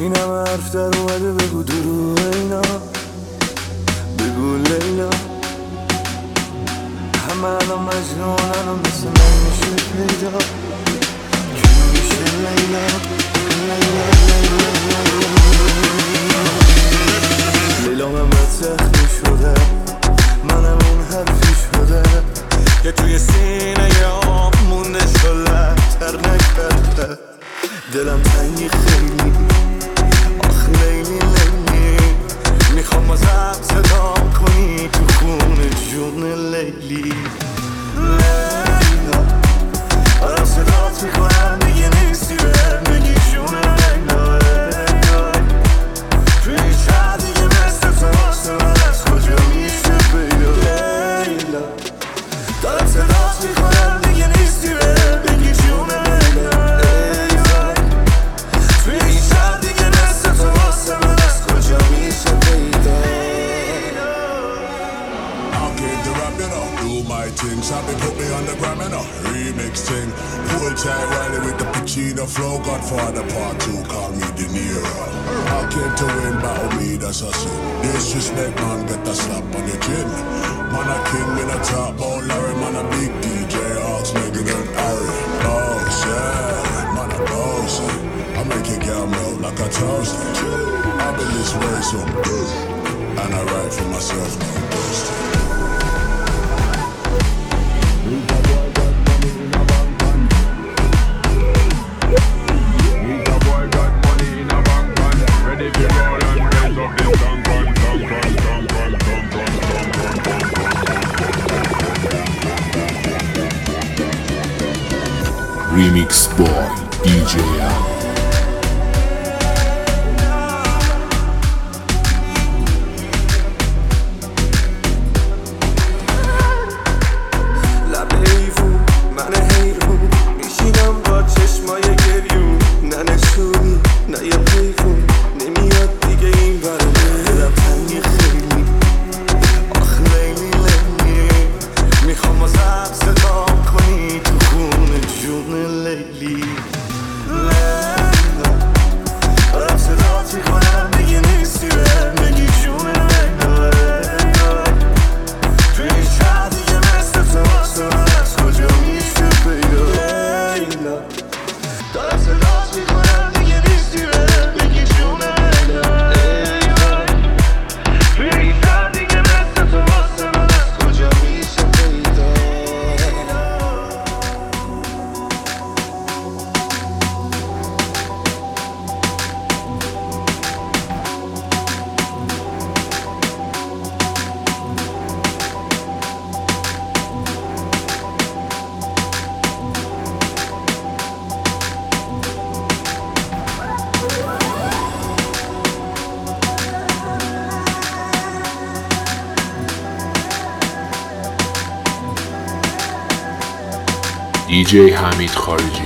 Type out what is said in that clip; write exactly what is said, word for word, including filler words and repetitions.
این همه حرف در اومده بگو درو اینا، بگو لیلا. همه الان مجنونن و مثل من میشه پیدا، کی میشه لیلا لیلا لیلا لیلا. من بتخمی شده، منم این حرفی شده که توی سینه یام مونده شله تر نکرده. دلم تنگی خیلی، آخ لیلی لیلی، میخوام بازم صدام کنی تو خونه جون لیلی. لیلا آرام صدات میکنم دیگه نیستی بهم بگی جون لیلا. لیلا توی این شهر دیگه مثل تو واسه من از کجا میشه پیدا. لیلا دارم صدات میکنم دیگه نیستی بهم بگی جون لیلا. لیلا توی این شهر دیگه مثل تو واسه من از کجا میشه پیدا. I came to rap, you know, do my thing. Sabi put me on the gram, you know, remix thing. Hold tight Riley with the Pacino flow. Godfather part two, call me De Niro. I came to win, battle me, that's a sin. Disrespect, man, get a slap on your chin. Man a king in a top, oh Larry, man a big D J, Hawks, Megan and Harry. Oh, shit, man a boss. I make your girl melt like a toast. I've been this way some good, and I write for myself, no ghost. Remix boy دی جی Al. دی جی حمید خارجی.